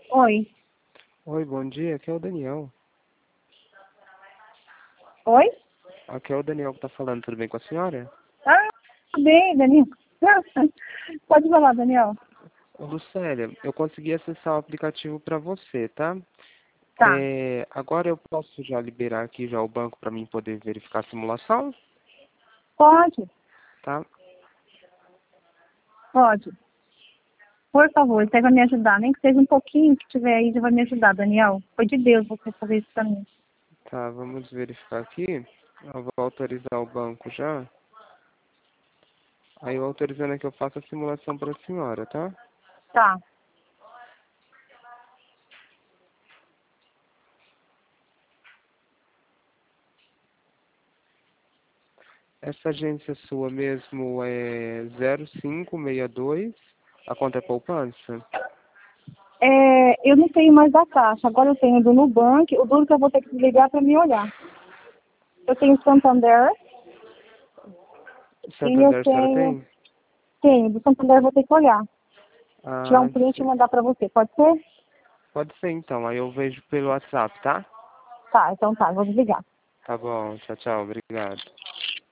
Oi. Oi, bom dia. Aqui é o Daniel. Oi? Aqui é o Daniel que tá falando. Tudo bem com a senhora? Ah, tudo bem, Daniel. Pode falar, Daniel. Ô, Lucélia, eu consegui acessar o aplicativo para você, tá? Tá. Agora eu posso já liberar aqui já o banco para mim poder verificar a simulação, Pode. tá? Pode. Por favor, você vai me ajudar. Nem que seja um pouquinho que tiver aí, já vai me ajudar, Daniel. Foi de Deus você fazer isso pra mim. Tá, vamos verificar aqui. Eu vou autorizar o banco já. Aí eu autorizando aqui eu faço a simulação para a senhora, tá? Tá. Essa agência sua mesmo é 0562, a conta é poupança? Eu não tenho mais da Caixa. Agora eu tenho do Nubank. O duro que eu vou ter que ligar pra me olhar. Eu tenho Santander e eu Santander a senhora tenho... tem? Tenho. Do Santander eu vou ter que olhar. Tirar um Ah, print e sim. mandar pra você. Pode ser? Pode ser então, aí eu vejo pelo WhatsApp, tá? Tá, então tá. Vou desligar. Tá bom, tchau, tchau, obrigado.